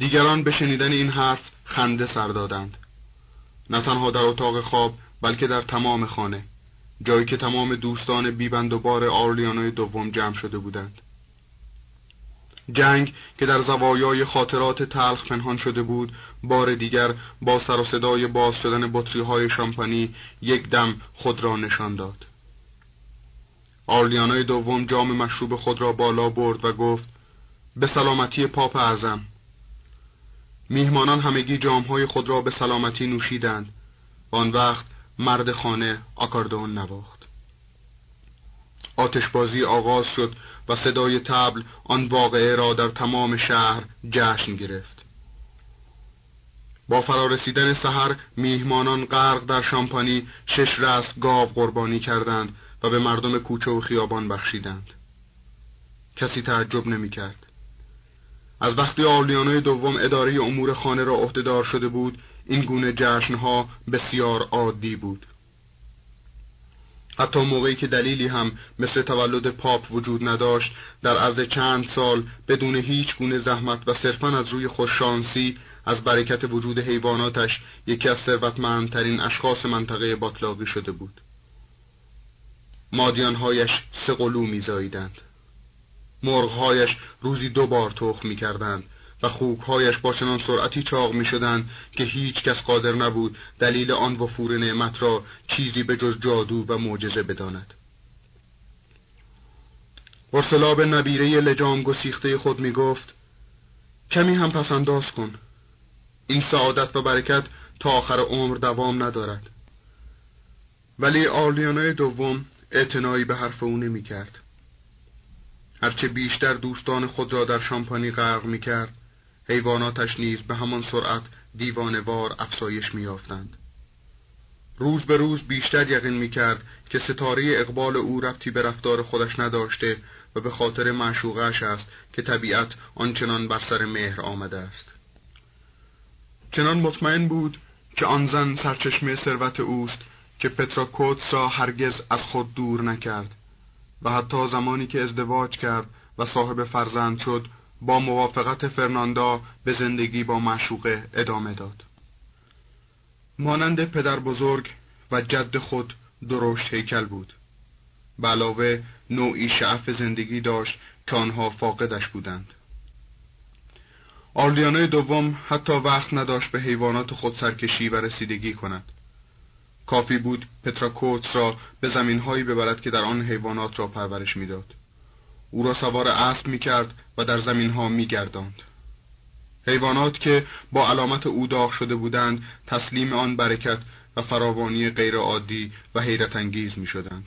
دیگران به شنیدن این حرف خنده سر دادند، نه تنها در اتاق خواب بلکه در تمام خانه، جایی که تمام دوستان بیبند و بار آرلیانوی دوم جمع شده بودند. جنگ که در زوایای خاطرات تلخ پنهان شده بود، بار دیگر با سر و صدای باز شدن بطری‌های شامپانی یک دم خود را نشان داد. آرلیانوی دوم جام مشروب خود را بالا برد و گفت: به سلامتی پاپ اعظم. میهمانان همگی جامهای خود را به سلامتی نوشیدند و آن وقت مرد خانه آکاردئون نواخت. آتشبازی آغاز شد و صدای طبل آن واقعه را در تمام شهر جشن گرفت. با فرارسیدن سحر میهمانان غرق در شامپانی 6 رأس گاو قربانی کردند و به مردم کوچه و خیابان بخشیدند. کسی تعجب نمی کرد. از وقتی آرلیانوی دوم اداره امور خانه را عهدهدار شده بود، این گونه جشنها بسیار عادی بود. حتی موقعی که دلیلی هم مثل تولد پاپ وجود نداشت، در عرض چند سال بدون هیچ گونه زحمت و صرفاً از روی خوششانسی از برکت وجود حیواناتش یکی از ثروتمندترین اشخاص منطقه باطلاقی شده بود. مادیانهایش 3 قلو می‌زاییدند. مرغ‌هایش روزی 2 بار تخم می‌کردند و خوک‌هایش با چنان سرعتی چاق می‌شدند که هیچ کس قادر نبود دلیل آن وفور نعمت را چیزی به جز جادو و معجزه بداند. اورسلا به نبیره لجام گسیخته خود می‌گفت: کمی هم پس‌انداز کن. این سعادت و برکت تا آخر عمر دوام ندارد. ولی آرلیانوی دوم اعتنایی به حرف او نمی‌کرد. هرچه بیشتر دوستان خود را در شامپانی غرق می‌کرد، حیواناتش نیز به همان سرعت دیوانه‌وار افزایش می‌یافتند. روز به روز بیشتر یقین می‌کرد که ستاره اقبال او ربطی به رفتار خودش نداشته و به خاطر معشوقه‌اش است که طبیعت آنچنان بر سر مهر آمده است. چنان مطمئن بود که آن زن سرچشمه ثروت اوست که پتراکوتس را هرگز از خود دور نکرد و حتی زمانی که ازدواج کرد و صاحب فرزند شد، با موافقت فرناندا به زندگی با معشوقه ادامه داد. مانند پدر بزرگ و جد خود درشت هیکل بود. به علاوه نوعی شعف زندگی داشت که آنها فاقدش بودند. آرلیانوی دوم حتی وقت نداشت به حیوانات خود سرکشی و رسیدگی کند. کافی بود پتراکوتس را به زمین‌هایی ببرد که در آن حیوانات را پرورش می‌داد. او را سوار اسب می‌کرد و در زمین‌ها می‌گرداند. حیوانات که با علامت او داغ شده بودند، تسلیم آن برکت و فراوانی غیرعادی و حیرت انگیز می‌شدند.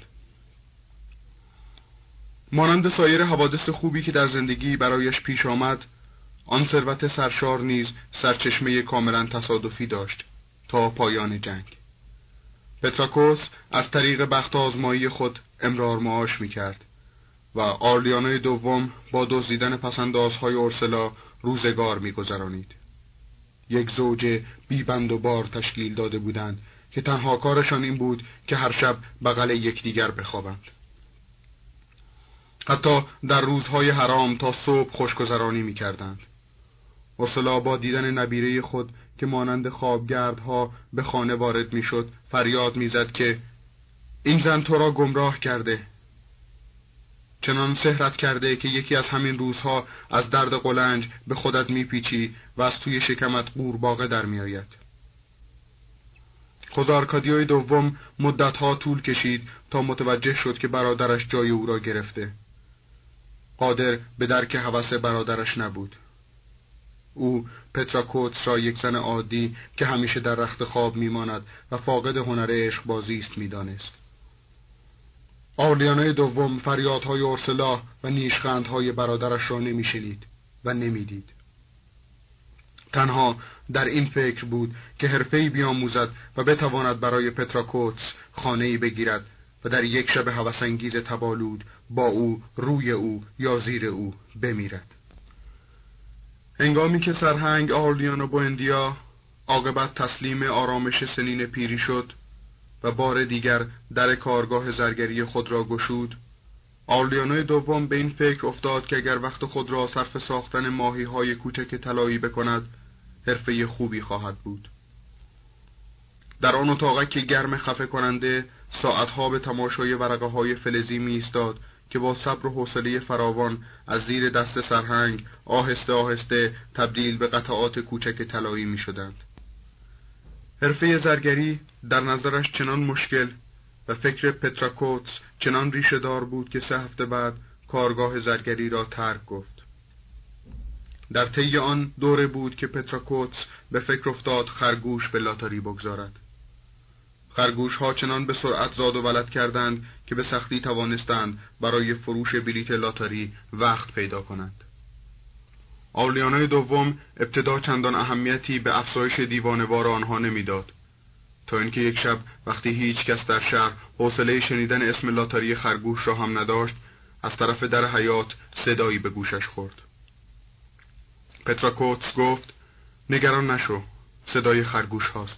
مانند سایر حوادث خوبی که در زندگی برایش پیش آمد، آن ثروت سرشار نیز سرچشمه کاملا تصادفی داشت تا پایان جنگ. پتراکوس از طریق بخت آزمایی خود امرار معاش می‌کرد و آرلیانوی دوم با دزدیدن پس‌اندازهای اورسلا روزگار می‌گذرانید. یک زوج بیبند و بار تشکیل داده بودند که تنها کارشان این بود که هر شب بغل یکدیگر بخوابند. حتی در روزهای حرام تا صبح خوشگذرانی می‌کردند. اورسلا با دیدن نبیره خود که مانند خوابگردها به خانه وارد میشد فریاد میزد که این زن تو را گمراه کرده، چنان سحرت کرده که یکی از همین روزها از درد قلنج به خودت میپیچی و از توی شکمت قورباغه در میآید. خود آرکادیوی دوم مدتها طول کشید تا متوجه شد که برادرش جای او را گرفته. قادر به درک هوس برادرش نبود. او پتراکوتس را یک زن عادی که همیشه در رخت خواب میماند و فاقد هنر عشق بازی است میدانست. آرلیانوی دوم فریادهای اورسلا و نیشخندهای برادرش را نمیشنید و نمیدید. تنها در این فکر بود که حرفه‌ای بیاموزد و بتواند برای پتراکوتس خانه‌ای بگیرد و در یک شب هوس‌انگیز تبالود با او روی او یا زیر او بمیرد. هنگامی که سرهنگ آرلیانو بوئندیا عاقبت تسلیم آرامش سنین پیری شد و بار دیگر در کارگاه زرگری خود را گشود، آرلیانوی دوم به این فکر افتاد که اگر وقت خود را صرف ساختن ماهی‌های کوچک طلایی بکند، حرفه خوبی خواهد بود. در آن اتاقک که گرم خفه کننده ساعتها به تماشای ورقه‌های فلزی می ایستاد که با صبر و حوصله فراوان از زیر دست سرهنگ آهسته آهسته تبدیل به قطعات کوچک طلایی می شدند. حرفه زرگری در نظرش چنان مشکل و فکر پتراکوتس چنان ریشه دار بود که 3 هفته بعد کارگاه زرگری را ترک گفت. در طی آن دوره بود که پتراکوتس به فکر افتاد خرگوش به لاتاری بگذارد. خرگوش ها چنان به سرعت زاد و ولد کردند که به سختی توانستند برای فروش بلیت لاتاری وقت پیدا کنند. آرلیانوی دوم ابتدا چندان اهمیتی به افزایش دیوانه‌وار آنها نمیداد، تا اینکه یک شب وقتی هیچ کس در شهر حوصله شنیدن اسم لاتاری خرگوش را هم نداشت، از طرف در حیاط صدایی به گوشش خورد. پتراکوتس گفت: نگران نشو، صدای خرگوش هاست.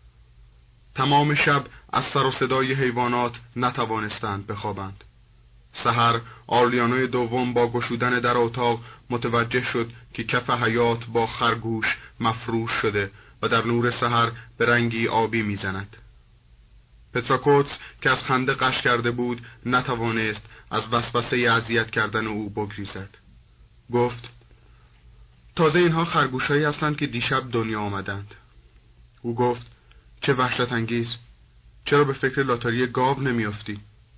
تمام شب از سر و صدای حیوانات نتوانستند بخوابند. سحر آرلیانوی دوم با گشودن در اتاق متوجه شد که کف حیاط با خرگوش مفروش شده و در نور سحر به رنگی آبی میزند. پتراکوتس که از خنده غش کرده بود نتوانست از وسوسه اذیت کردن او بگریزد. گفت: تازه اینها خرگوشایی هستند که دیشب دنیا آمدند. او گفت: چه وحشت انگیز، چرا به فکر لاتاری گاو نمیافتی؟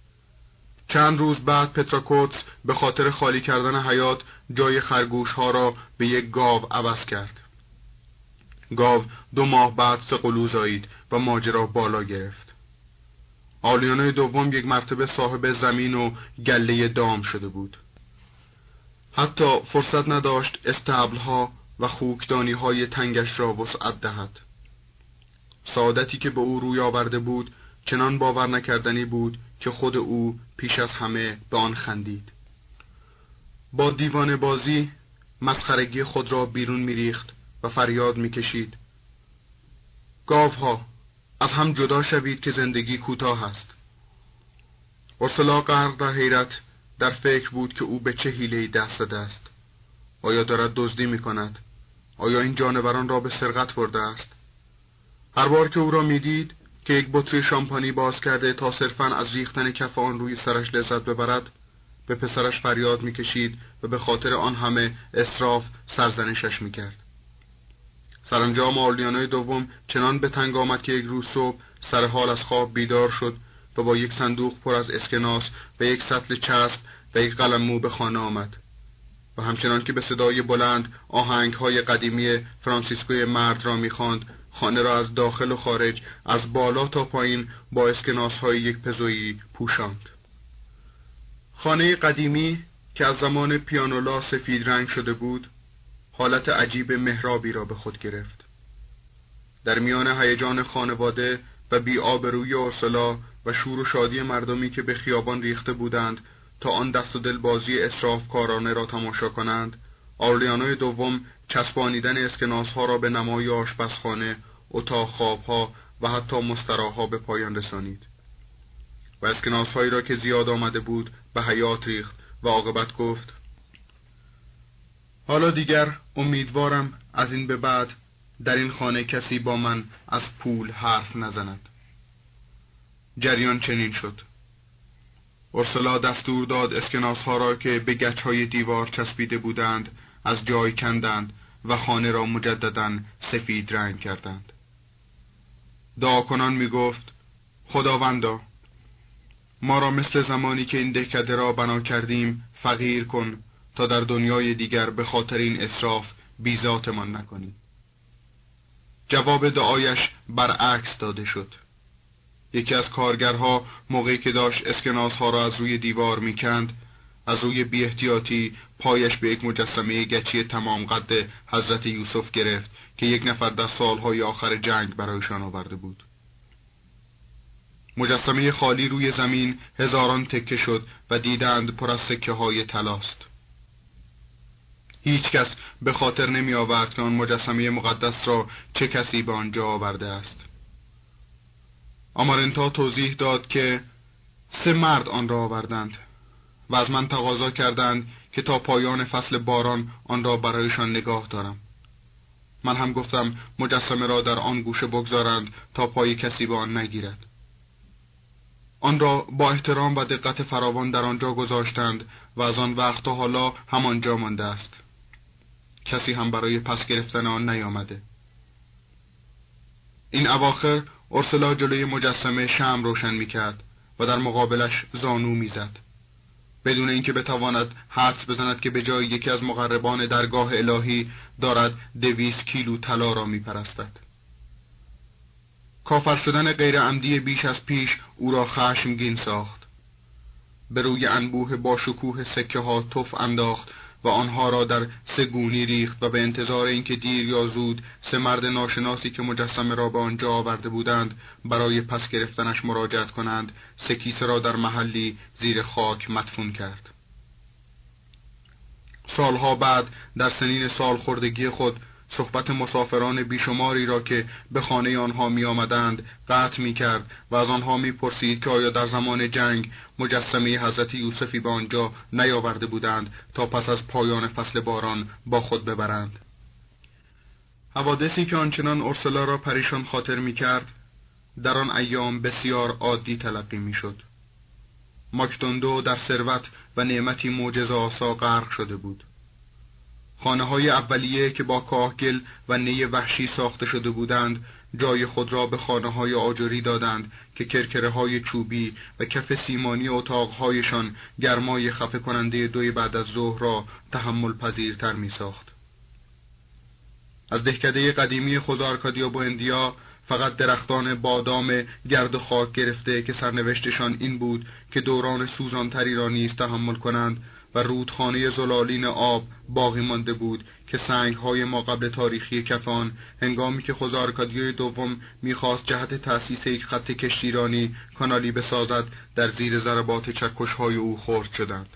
چند روز بعد پتراکوتس به خاطر خالی کردن حیاط جای خرگوش ها را به یک گاو عوض کرد. گاو 2 ماه بعد سقلو زایید و ماجرا بالا گرفت. آرلیانوی دوم یک مرتبه صاحب زمین و گله دام شده بود. حتی فرصت نداشت استبل‌ها و خوکدانی‌های تنگش را وسعت دهد. سعادتی که به او روی آورده بود چنان باور نکردنی بود که خود او پیش از همه به آن خندید. با دیوانه بازی مسخرگی خود را بیرون می‌ریخت و فریاد می‌کشید: گاوها، از هم جدا شوید که زندگی کوتاه است. اورسولا غرق در حیرت در فکر بود که او به چه حیله‌ای دست زده است. آیا دارد دزدی می‌کند؟ آیا این جانوران را به سرقت برده است؟ هر بار که او را می‌دید که یک بطری شامپانی باز کرده تا صرفاً از ریختن کف آن روی سرش لذت ببرد، به پسرش فریاد می‌کشید و به خاطر آن همه اسراف سرزنشش می‌کرد. سرانجام آرلیانوی دوم چنان به تنگ آمد که یک روز صبح سر حال از خواب بیدار شد و با یک صندوق پر از اسکناس و یک سطل چسب و یک قلممو به خانه آمد و همچنان که به صدای بلند آهنگ‌های قدیمی فرانسیسکوی مرد را می‌خواند، خانه را از داخل و خارج از بالا تا پایین با اسکناس‌های یک پزویی پوشاند. خانه قدیمی که از زمان پیانولا سفید رنگ شده بود، حالت عجیب محرابی را به خود گرفت. در میان هیجان خانواده و بی‌آبرویی اورسولا و شور و شادی مردمی که به خیابان ریخته بودند تا آن دست و دل بازی اسرافکارانه را تماشا کنند، آرلیانوی دوم چسبانیدن اسکناس‌ها را به نمای آشپزخانه، اتاق خواب‌ها و حتی مستراح‌ها به پایان رسانید و اسکناس‌هایی را که زیاد آمده بود به حیاط ریخت و عاقبت گفت: حالا دیگر امیدوارم از این به بعد در این خانه کسی با من از پول حرف نزند. جریان چنین شد. اورسولا دستور داد اسکناس‌ها را که به گچ‌های دیوار چسبیده بودند از جای کندند و خانه را مجدداً سفید رنگ کردند. دعا کنان می گفت: خداوندا، ما را مثل زمانی که این دهکده را بنا کردیم فقیر کن تا در دنیای دیگر به خاطر این اسراف بیزاتمان نکنی. جواب دعایش برعکس داده شد. یکی از کارگرها موقعی که داشت اسکناس‌ها را از روی دیوار می‌کند، از روی بی احتیاطی پایش به یک مجسمه گچی تمام قد حضرت یوسف گرفت که یک نفر در سالهای آخر جنگ برایشان آورده بود. مجسمه خالی روی زمین هزاران تکه شد و دیدند پر از سکه‌های طلاست. هیچ کس به خاطر نمی آورد که آن مجسمه مقدس را چه کسی به آنجا آورده است. آمارنتا توضیح داد که 3 مرد آن را آوردند و از من تقاضا کردند که تا پایان فصل باران آن را برایشان نگاه دارم. من هم گفتم مجسمه را در آن گوشه بگذارند تا پای کسی به آن نگیرد. آن را با احترام و دقت فراوان در آنجا گذاشتند و از آن وقت تا حالا همانجا مانده است. کسی هم برای پس گرفتن آن نیامده. این اواخر اورسولا جلوی مجسمه شمع روشن می‌کرد و در مقابلش زانو می‌زد، بدون اینکه بتواند حدس بزند که به جای یکی از مقربان درگاه الهی دارد 200 کیلو طلا را می‌پرستد. کافر شدن غیر عمدی بیش از پیش او را خشمگین ساخت. به روی انبوه با شکوه سکه ها تف انداخت و آنها را در 3 گونی ریخت و به انتظار اینکه دیر یا زود 3 مرد ناشناسی که مجسمه را به آنجا آورده بودند برای پس گرفتنش مراجعت کنند، 3 کیسه را در محلی زیر خاک مدفون کرد. سالها بعد در سنین سالخوردگی خود صحبت مسافران بیشماری را که به خانه آنها می آمدند قطع می کرد و از آنها می پرسید که آیا در زمان جنگ مجسمه حضرت یوسفی به آنجا نیاورده بودند تا پس از پایان فصل باران با خود ببرند. حوادثی که آنچنان اورسولا را پریشان خاطر می کرد در آن ایام بسیار عادی تلقی می شد. ماکدوندو در ثروت و نعمتی معجزه‌آسا غرق شده بود. خانه‌های اولیه که با کاهگل و نی وحشی ساخته شده بودند جای خود را به خانه‌های آجری دادند که کرکره‌های چوبی و کف سیمانی اتاق‌هایشان گرمای خفه کننده 2 بعد از ظهر را تحمل پذیرتر می‌ساخت. از دهکده قدیمی خود آرکادیا بوئندیا فقط درختان بادام گرد و خاک گرفته که سرنوشتشان این بود که دوران سوزانتری را نیز تحمل کنند و رودخانه زلالین آب باقی مانده بود که سنگ‌های ماقبل تاریخی کف آن هنگامی که خود آرکادیوی دوم می‌خواست جهت تأسیس یک خط کشتیرانی کانالی بسازد در زیر ضربات چکش‌های او خرد شدند.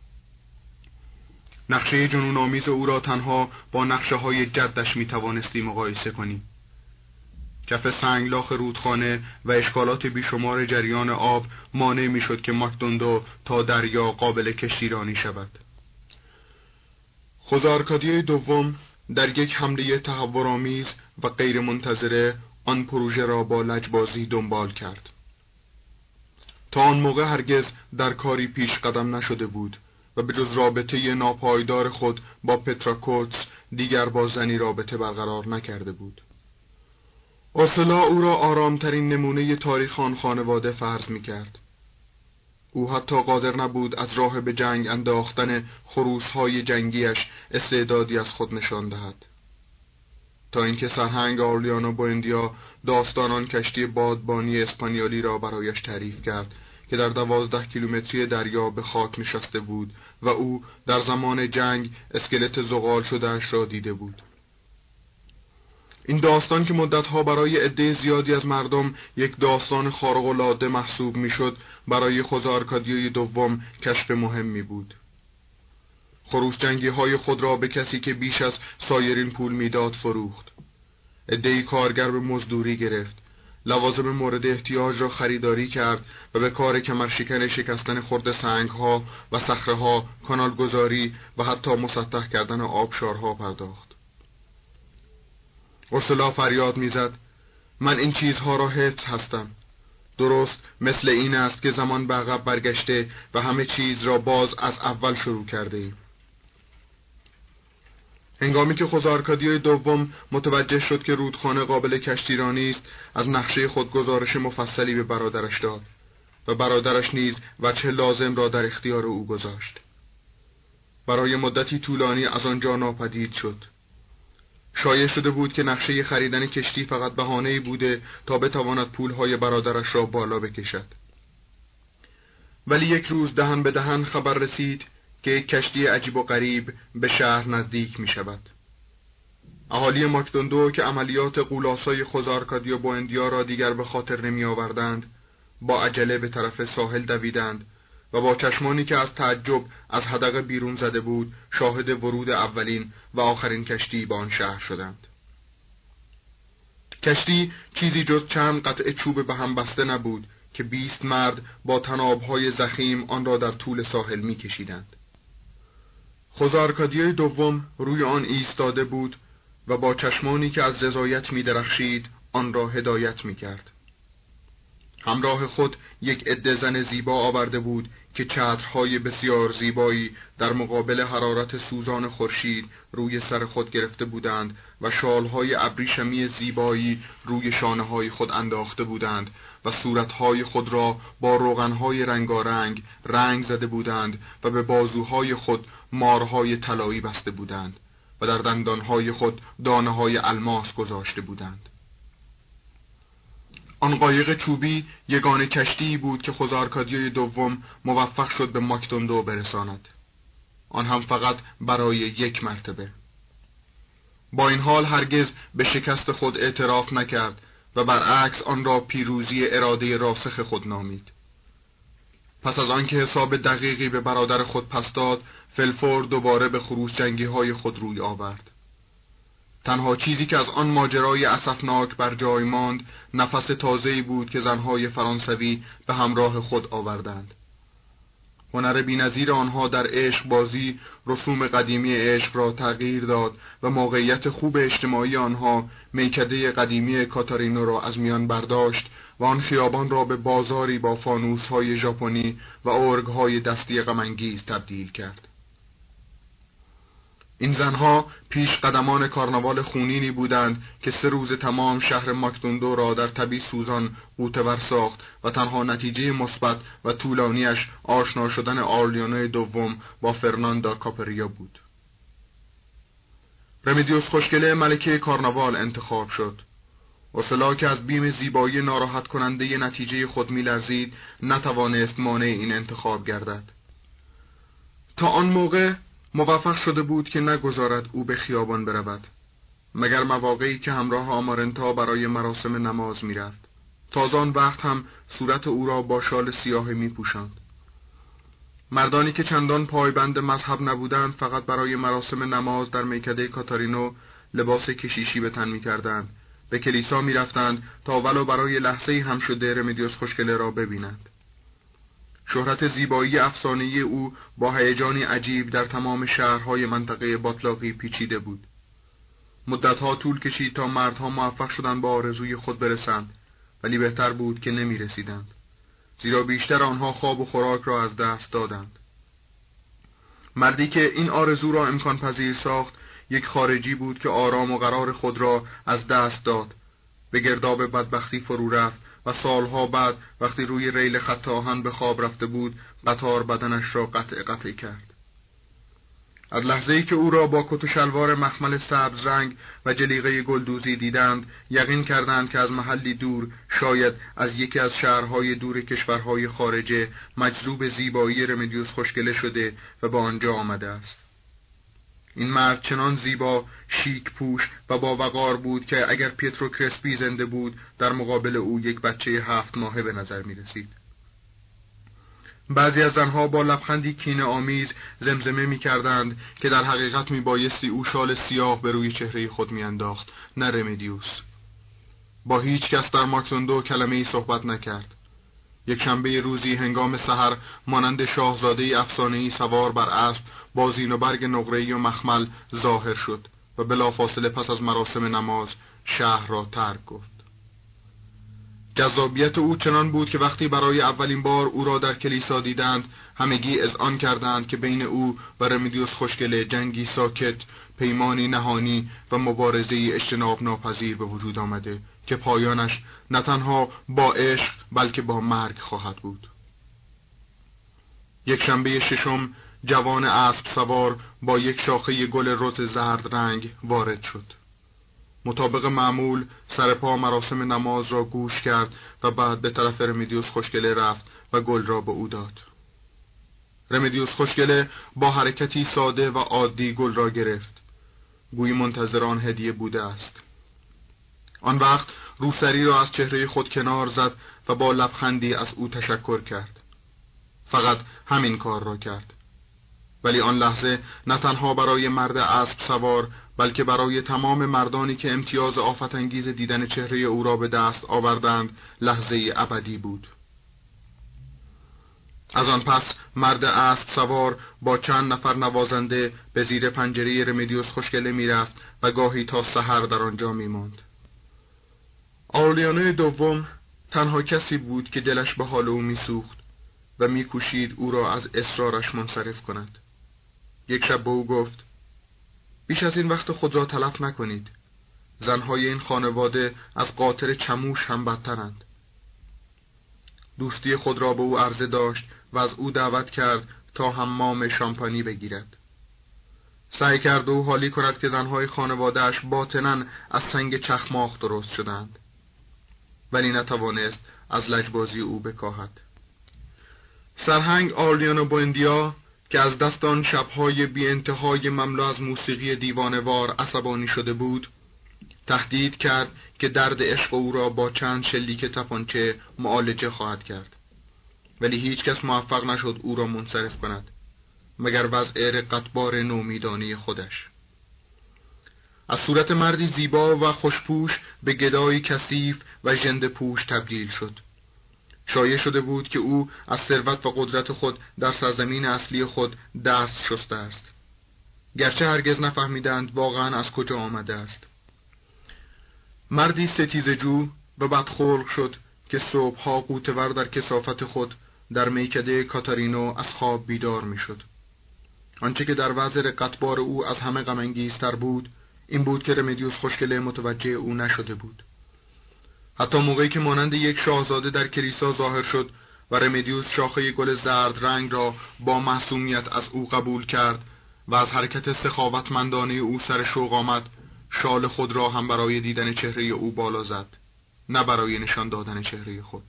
نقشه جنون‌آمیز او را تنها با نقشه‌های جدش می‌توانستی مقایسه کنی. کف سنگلاخ رودخانه و اشکالات بیشمار جریان آب مانع می‌شد که ماکدوندو تا دریا قابل کشتیرانی شود. خود آرکادیوی دوم در یک حمله تهورآمیز و غیر منتظره آن پروژه را با لجبازی دنبال کرد. تا آن موقع هرگز در کاری پیش قدم نشده بود و به جز رابطه ناپایدار خود با پترا کوتس دیگر با زنی رابطه برقرار نکرده بود. اورسولا او را آرامترین نمونه تاریخ آن خانواده فرض می‌کرد. او حتی قادر نبود از راه به جنگ انداختن خروس‌های جنگیش استعدادی از خود نشان دهد. تا اینکه سرهنگ آرلیانو بوئندیا داستان آن کشتی بادبانی اسپانیایی را برایش تعریف کرد که در 12 کیلومتری دریا به خاک نشسته بود و او در زمان جنگ اسکلت زغال شده‌اش را دیده بود. این داستان که مدتها برای عده زیادی از مردم یک داستان خارق‌العاده محسوب میشد، برای خود آرکادیوی دوم کشف مهمی بود. خروس جنگی های خود را به کسی که بیش از سایرین پول میداد فروخت. عده‌ای کارگر به مزدوری گرفت، لوازم مورد احتیاج را خریداری کرد و به کار کمرشکن شکستن خرد سنگ‌ها و صخره‌ها، کانالگذاری و حتی مسطح کردن آبشارها پرداخت. اورسولا فریاد میزد: من این چیزها را حفظ هستم. درست مثل این است که زمان به عقب برگشته و همه چیز را باز از اول شروع کرده ایم. هنگامی که خود آرکادیوی دوم متوجه شد که رودخانه قابل کشتیرانی است، از نقشه خود گزارش مفصلی به برادرش داد و برادرش نیز وجه لازم را در اختیار او گذاشت. برای مدتی طولانی از آنجا ناپدید شد. شایع شده بود که نقشه خریدن کشتی فقط بهانه‌ای بوده تا بتواند پولهای برادرش را بالا بکشد. ولی یک روز دهن به دهن خبر رسید که یک کشتی عجیب و غریب به شهر نزدیک می شود. اهالی ماکدوندو که عملیات غول‌آسای خود آرکادیو بوئندیا را دیگر به خاطر نمی آوردند، با عجله به طرف ساحل دویدند و با چشمانی که از تعجب از حدقه بیرون زده بود شاهد ورود اولین و آخرین کشتی به آن شهر شدند. کشتی چیزی جز چند قطعه چوب به هم بسته نبود که 20 مرد با طناب‌های ضخیم آن را در طول ساحل می‌کشیدند. خوزارکادیای دوم روی آن ایستاده بود و با چشمانی که از رضایت می‌درخشید آن را هدایت می‌کرد. همراه خود یک عده زن زیبا آورده بود که چترهای بسیار زیبایی در مقابل حرارت سوزان خورشید روی سر خود گرفته بودند و شالهای ابریشمی زیبایی روی شانه‌های خود انداخته بودند و صورتهای خود را با روغنهای رنگارنگ رنگ زده بودند و به بازوهای خود مارهای طلایی بسته بودند و در دندانهای خود دانه‌های الماس گذاشته بودند. آن قایق چوبی یگانه کشتی بود که خوزارکادیای دوم موفق شد به ماکدوندو برساند. آن هم فقط برای یک مرتبه. با این حال هرگز به شکست خود اعتراف نکرد و برعکس آن را پیروزی اراده راسخ خود نامید. پس از آنکه حساب دقیقی به برادر خود پس داد، فلفور دوباره به خروش جنگی های خود روی آورد. تنها چیزی که از آن ماجرای اسفناک بر جای ماند نفس تازه‌ای بود که زنهای فرانسوی به همراه خود آوردند. هنر بی‌نظیر آنها در عشق بازی رسوم قدیمی عشق را تغییر داد و موقعیت خوب اجتماعی آنها میکده قدیمی کاتارینو را از میان برداشت و آن خیابان را به بازاری با فانوس‌های ژاپنی و ارگ‌های دستی غم‌انگیز تبدیل کرد. این زنها پیش قدمان کارناوال خونینی بودند که 3 روز تمام شهر ماکدوندو را در تبی سوزان غوطه‌ور ساخت و تنها نتیجه مثبت و طولانیش آشنا شدن آرلیانو دوم با فرناندا کاپریا بود. رمدیوس خوشگله ملکه کارناوال انتخاب شد. اوسلا که از بیم زیبایی ناراحت کننده نتیجه خود می‌لرزید، نتوانست مانع این انتخاب گردد. تا آن موقع موفق شده بود که نگذارد او به خیابان برود، مگر مواقعی که همراه آمارنتا برای مراسم نماز می‌رفت. تا آن وقت هم صورت او را با شال سیاه می‌پوشاند. مردانی که چندان پایبند مذهب نبودند فقط برای مراسم نماز در میکده کاتارینو لباس کشیشی به تن می‌کردند. به کلیسا می‌رفتند تا ولو برای لحظه‌ای هم شده رمدیوس خوشگله را ببینند. شهرت زیبایی افسانه‌ای او با هیجانی عجیب در تمام شهرهای منطقه باطلاقی پیچیده بود. مدتها طول کشید تا مردها موفق شدند با آرزوی خود برسند، ولی بهتر بود که نمی رسیدند، زیرا بیشتر آنها خواب و خوراک را از دست دادند. مردی که این آرزو را امکان پذیر ساخت یک خارجی بود که آرام و قرار خود را از دست داد، به گرداب بدبختی فرو رفت و سالها بعد وقتی روی ریل خط آهن به خواب رفته بود قطار بدنش را قطع کرد. از لحظه‌ای که او را با کت و شلوار مخمل سبز رنگ و جلیقه گلدوزی دیدند یقین کردند که از محلی دور، شاید از یکی از شهرهای دور کشورهای خارجه، مجذوب زیبایی رمدیوس خوشگله شده و به آنجا آمده است. این مرد چنان زیبا، شیک پوش و با وقار بود که اگر پیترو کرسپی زنده بود در مقابل او یک بچه 7 ماهه به نظر می رسید. بعضی از زنها با لبخندی کینه آمیز زمزمه می کردند که در حقیقت می بایستی او شال سیاه به روی چهره خود می انداخت، نه رمدیوس. با هیچ کس در ماکدوندو کلمه‌ای صحبت نکرد. یک شنبه روزی هنگام سحر مانند شاهزاده افسانه‌ای سوار بر اسب با زین و برگ نقره‌ای و مخمل ظاهر شد و بلافاصله پس از مراسم نماز شهر را ترک گفت. جذابیت او چنان بود که وقتی برای اولین بار او را در کلیسا دیدند همگی اذعان کردند که بین او و رمدیوس خوشگله جنگی ساکت، پیمانی نهانی و مبارزه‌ای اجتناب ناپذیر به وجود آمده که پایانش نه تنها با عشق بلکه با مرگ خواهد بود. یک شنبه ششم جوان اسب سوار با یک شاخه گل رز زرد رنگ وارد شد. مطابق معمول سر پا مراسم نماز را گوش کرد و بعد به طرف رمدیوس خوشگله رفت و گل را به او داد. رمدیوس خوشگله با حرکتی ساده و عادی گل را گرفت، گویی منتظر آن هدیه بوده است. آن وقت روسری را از چهره خود کنار زد و با لبخندی از او تشکر کرد. فقط همین کار را کرد. ولی آن لحظه نه تنها برای مرد اسب سوار بلکه برای تمام مردانی که امتیاز آفت‌انگیز دیدن چهره او را به دست آوردند لحظه ابدی بود. از آن پس مرد اسب سوار با چند نفر نوازنده به زیر پنجره رمدیوس خوشگله میرفت و گاهی تا سحر در آنجا میماند. آرلیانو دوم تنها کسی بود که دلش به حال او میسوخت و میکوشید او را از اصرارش منصرف کند. یک شب به او گفت: بیش از این وقت خود را تلف نکنید. زنهای این خانواده از قاطر چموش هم بدترند. دوستی خود را به او عرضه داشت و از او دعوت کرد تا حمام شامپانی بگیرد. سعی کرد او حالی کند که زنهای خانواده‌اش باطناً از سنگ چخماق درست شدند، ولی نتوانست از لجبازی او بکاهد. سرهنگ آرلیانو بوئندیا که از دست آن شب‌های بی انتهای مملو از موسیقی دیوانه‌وار عصبانی شده بود، تهدید کرد که درد عشق او را با چند شلیک تپانچه معالجه خواهد کرد، ولی هیچ کس موفق نشد او را منصرف کند مگر وضع رقتبار نومیدانی خودش. از صورت مردی زیبا و خوشپوش به گدایی کثیف و ژنده‌پوش تبدیل شد. شایع شده بود که او از ثروت و قدرت خود در سرزمین اصلی خود دست شسته است، گرچه هرگز نفهمیدند واقعا از کجا آمده است. مردی ستیزجو و بدخلق شد که صبحها غوطه‌ور در کثافت خود در میکده کاتارینو از خواب بیدار میشد. آنچه که در وضع رقتبار او از همه غم‌انگیزتر بود این بود که رمدیوس خوشگله متوجه او نشده بود. حتی موقعی که مانند یک شاهزاده در کلیسا ظاهر شد و رمدیوس شاخه گل زرد رنگ را با معصومیت از او قبول کرد و از حرکت سخاوتمندانه او سر شوق آمد، شال خود را هم برای دیدن چهره او بالا زد، نه برای نشان دادن چهره خود.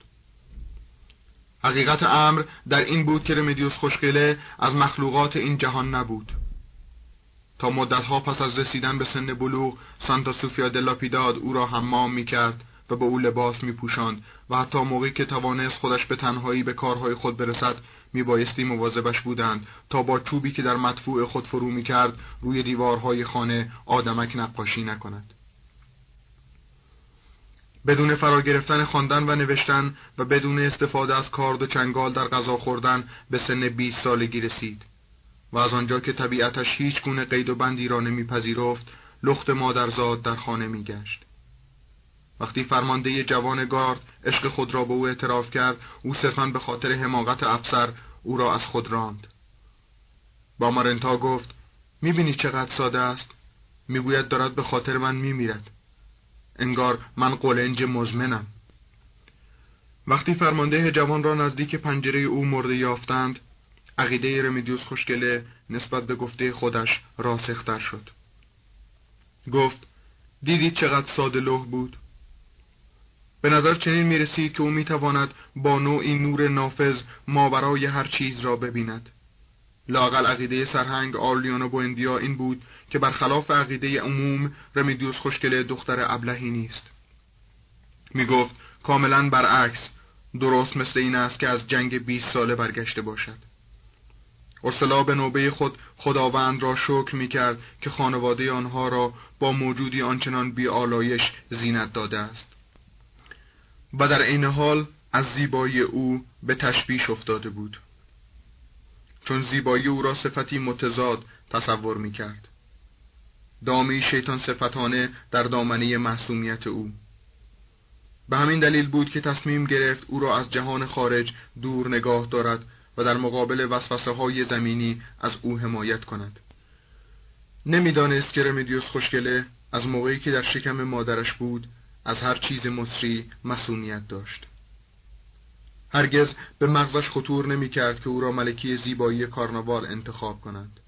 حقیقت امر در این بود که رمدیوس خوشگله از مخلوقات این جهان نبود. تا مدتها پس از رسیدن به سن بلوغ، سانتا سوفیا دلا پیداد او را حمام می‌کرد و به او لباس می‌پوشاند و حتی موقعی که توانست خودش به تنهایی به کارهای خود برسد میبایستی مواظبش بودند تا با چوبی که در مدفوع خود فرو می‌کرد روی دیوارهای خانه آدمک نقاشی نکند. بدون فرا گرفتن خواندن و نوشتن و بدون استفاده از کارد و چنگال در غذا خوردن به سن 20 سالگی رسید و از آنجا که طبیعتش هیچ گونه قید و بندی را نمیپذیرفت، لخت مادرزاد در خانه میگشت. وقتی فرمانده جوان گارد عشق خود را به او اعتراف کرد، او صرفاً به خاطر حماقت افسر او را از خود راند. با مارنتا گفت: میبینی چقدر ساده است؟ میگوید دارد به خاطر من میمیرد. انگار من قولنج مزمنم. وقتی فرمانده جوان را نزدیک پنجره او مرده یافتند، عقیده رمدیوس خوشگله نسبت به گفته خودش راسختر شد. گفت: دیدید چقدر ساده لوح بود؟ به نظر چنین میرسید که او میتواند با نوعی نور نافذ ماورای هر چیز را ببیند. لااقل عقیده سرهنگ آرلیانو بوئندیا این بود که برخلاف عقیده عموم رمدیوس خوشگله دختر ابلهی نیست. میگفت کاملا برعکس، درست مثل این است که از جنگ 20 ساله برگشته باشد. اورسلا به نوبه خود خداوند را شکر میکرد که خانواده آنها را با موجودی آنچنان بی آلایش زینت داده است و در عین حال از زیبایی او به تشویش افتاده بود، چون زیبایی او را صفتی متضاد تصور میکرد، دامی شیطان صفتانه در دامنه معصومیت او. به همین دلیل بود که تصمیم گرفت او را از جهان خارج دور نگاه دارد و در مقابل وسوسه های زمینی از او حمایت کند. نمیدانست که رمدیوس خوشگله از موقعی که در شکم مادرش بود از هر چیز مصری مصونیت داشت. هرگز به مغزش خطور نمی کرد که او را ملکه زیبایی کارناوال انتخاب کنند.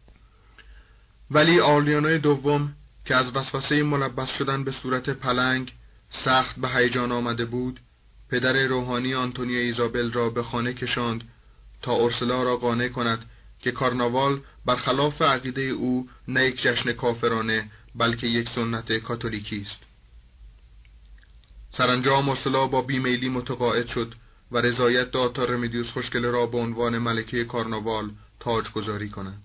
ولی آرلیانو دوم که از وسوسه ملبس شدن به صورت پلنگ سخت به هیجان آمده بود، پدر روحانی آنتونیا ایزابل را به خانه کشاند تا اورسلا را قانع کند که کارناوال برخلاف عقیده او نه یک جشن کافرانه بلکه یک سنت کاتولیکی است. سرانجام اورسلا با بیمیلی متقاعد شد و رضایت داد تا رمدیوس خوشگله را به عنوان ملکه کارناوال تاجگذاری کند.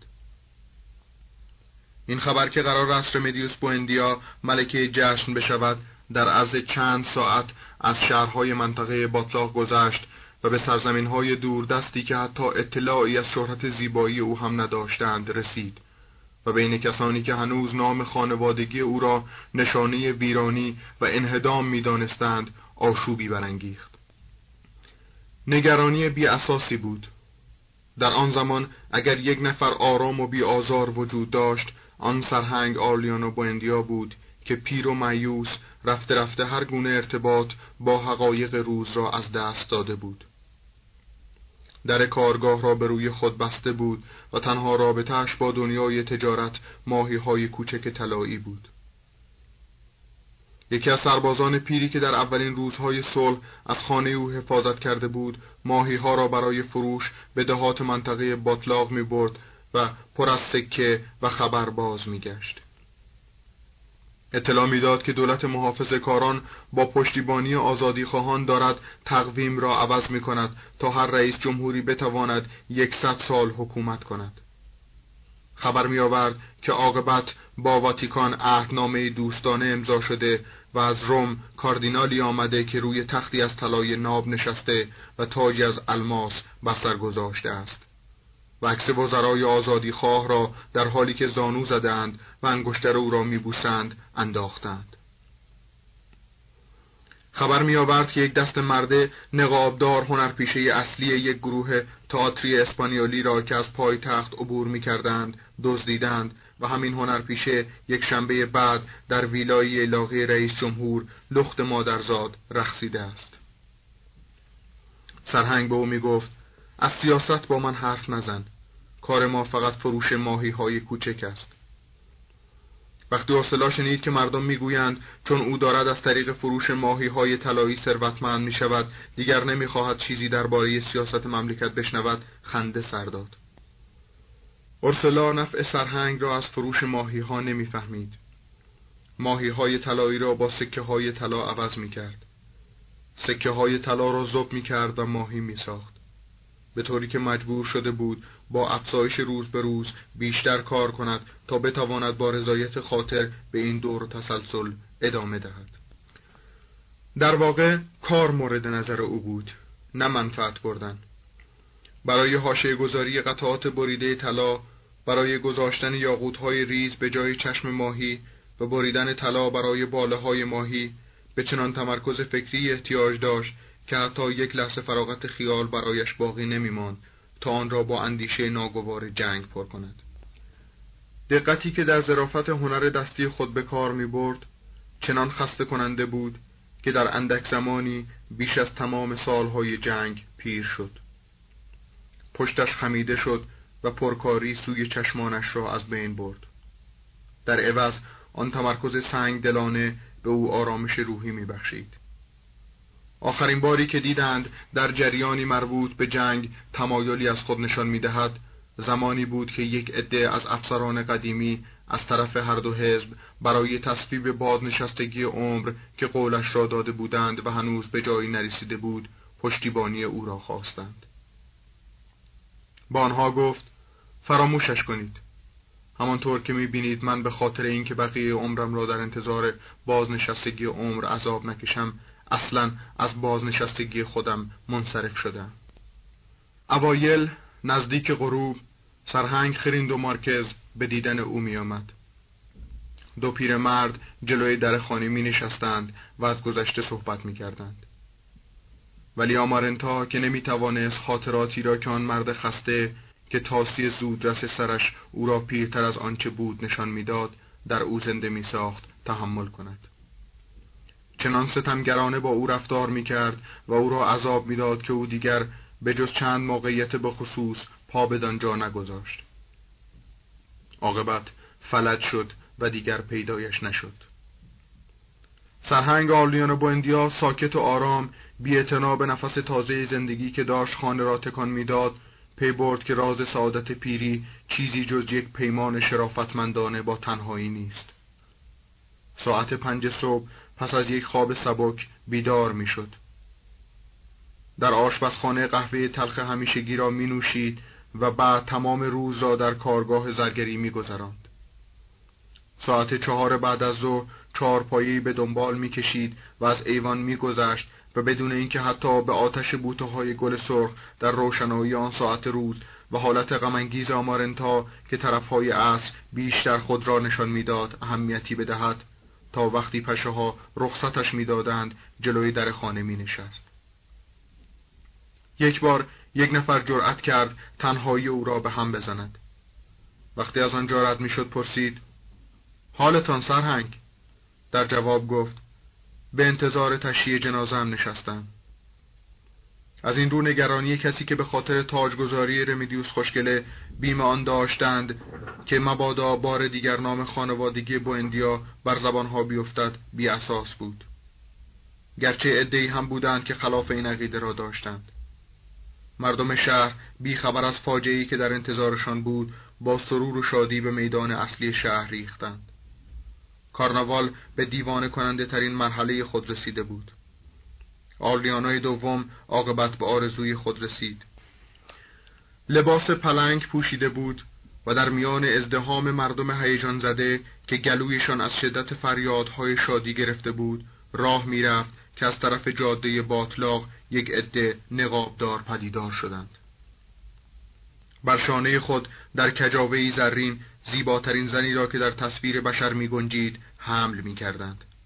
این خبر که قرار است رمدیوس بوئندیا ملکه جشن بشود در عرض چند ساعت از شهرهای منطقه باتلاق گذشت و به سرزمین‌های دوردستی که حتی اطلاعی از شهرت زیبایی او هم نداشتند رسید و بین کسانی که هنوز نام خانوادگی او را نشانه ویرانی و انهدام می‌دانستند آشوبی برانگیخت. نگرانی بی اساسی بود. در آن زمان اگر یک نفر آرام و بی آزار وجود داشت، آن سرهنگ آرلیانو بوئندیا بود که پیر و مایوس رفته رفته هر گونه ارتباط با حقایق روز را از دست داده بود. در کارگاه را به روی خود بسته بود و تنها رابطه‌اش با دنیای تجارت ماهی‌های کوچک طلایی بود. یکی از سربازان پیری که در اولین روزهای صلح از خانه او حفاظت کرده بود، ماهی‌ها را برای فروش به دهات منطقه باطلاق می‌برد و پر از سکه و خبر باز می‌گشت. اطلاع می‌داد که دولت محافظه‌کاران با پشتیبانی آزادیخواهان دارد تقویم را عوض می‌کند تا هر رئیس جمهوری بتواند 100 سال حکومت کند. خبر می‌آورد که عاقبت با واتیکان عهدنامه دوستانه امضا شده و از روم کاردینالی آمده که روی تختی از طلای ناب نشسته و تاجی از الماس بر سر گذاشته است و عکس وزرای آزادیخواه را در حالی که زانو زدند و انگشتر او را می‌بوسند انداختند. خبر می‌آورد که یک دست مرد نقابدار هنرپیشه اصلی یک گروه تئاتری اسپانیولی را که از پایتخت عبور می‌کردند دزدیدند و همین هنرپیشه یک شنبه بعد در ویلای لاغی رئیس جمهور لخت مادرزاد رقصیده است. سرهنگ به او می‌گفت از سیاست با من حرف نزن. کار ما فقط فروش ماهی‌های کوچک است. وقتی اورسلا شنید که مردم میگویند چون او دارد از طریق فروش ماهی‌های طلایی ثروتمند میشود، دیگر نمیخواهد چیزی درباره سیاست مملکت بشنود، خنده سر داد. اورسلا نفع سرهنگ را از فروش ماهی‌ها نمیفهمید. ماهی‌های طلایی را با سکه‌های طلا عوض میکرد. سکه‌های طلا را ذوب میکرد و ماهی میساخت، به طوری که مجبور شده بود با افزایش روز به روز بیشتر کار کند تا بتواند با رضایت خاطر به این دور و تسلسل ادامه دهد. در واقع کار مورد نظر او بود، نه منفعت بردن. برای حاشیه گذاری قطعات بریده طلا، برای گذاشتن یاقوت‌های ریز به جای چشم ماهی و بریدن طلا برای باله‌های ماهی به چنان تمرکز فکری احتیاج داشت که حتی یک لحظه فراغت خیال برایش باقی نمی‌ماند تا آن را با اندیشه ناگوار جنگ پر کند. دقتی که در ظرافت هنر دستی خود به کار می‌برد چنان خسته کننده بود که در اندک زمانی بیش از تمام سالهای جنگ پیر شد. پشتش خمیده شد و پرکاری سوی چشمانش را از بین برد. در عوض آن تمرکز سنگ دلانه به او آرامش روحی می‌بخشید. آخرین باری که دیدند در جریانی مربوط به جنگ تمایلی از خود نشان می‌دهد، زمانی بود که یک عده از افسران قدیمی از طرف هر دو حزب برای تصویب بازنشستگی عمر که قولش را داده بودند و هنوز به جایی نرسیده بود، پشتیبانی او را خواستند. با آنها گفت فراموشش کنید. همانطور که می‌بینید من به خاطر اینکه بقیه عمرم را در انتظار بازنشستگی عمر عذاب نکشم، اصلاً از بازنشستگی خودم منصرف شدم. اوایل نزدیک غروب سرهنگ خریند و مارکز به دیدن او می آمد. دو پیرمرد جلوی در خانه می نشستند و از گذشته صحبت می کردند. ولی آمارنتا که نمی توانست خاطراتی را که آن مرد خسته که تاسی زودرس سرش او را پیرتر از آنچه بود نشان میداد در او زنده می ساخت تحمل کند. چنان ستمگرانه با او رفتار می کرد و او را عذاب می داد که او دیگر به جز چند موقعیت بخصوص پا بدان جا نگذاشت. عاقبت فلج شد و دیگر پیدایش نشد. سرهنگ آرلیانو بوئندیا ساکت و آرام بی اعتنا به نفس تازه زندگی که داشت خانه را تکان میداد پی برد که راز سعادت پیری چیزی جز یک پیمان شرافتمندانه با تنهایی نیست. ساعت 5 صبح پس از یک خواب سبک بیدار میشد. در آشپزخانه قهوه تلخ همیشگی را می نوشید و بعد تمام روز را در کارگاه زرگری می گذراند. ساعت 4 بعد از ظهر چهارپایی به دنبال می کشید و از ایوان می گذشت و بدون اینکه حتی به آتش بوته‌های گل سرخ در روشنایی آن ساعت روز و حالت غم‌انگیز آمارنتا که طرفهای عصر بیشتر خود را نشان می‌داد اهمیتی بدهد، تا وقتی پشه‌ها رخصتش می‌دادند جلوی در خانه می‌نشست. یک بار یک نفر جرأت کرد تنهایی او را به هم بزند. وقتی از آنجا رد می‌شد پرسید: حالتان سرهنگ؟ در جواب گفت: به انتظار تشییع جنازه‌ام نشستم. از این رو نگرانی کسی که به خاطر تاجگذاری رمدیوس خوشگله بیم آن داشتند که مبادا بار دیگر نام خانوادگی بوئندیا بر زبانها بیفتد بی اساس بود، گرچه عده‌ای هم بودند که خلاف این عقیده را داشتند. مردم شهر بی خبر از فاجعه‌ای که در انتظارشان بود با سرور و شادی به میدان اصلی شهر ریختند. کارناوال به دیوانه کننده ترین مرحله خود رسیده بود. آرلیانوی دوم عاقبت به آرزوی خود رسید. لباس پلنگ پوشیده بود و در میان ازدحام مردم هیجان زده که گلویشان از شدت فریادهای شادی گرفته بود راه میرفت که از طرف جاده باطلاق یک عده نقابدار پدیدار شدند. بر شانه خود در کجاوه‌ای زرین زیباترین زنی را که در تصویر بشر می گنجید حمل می کردند.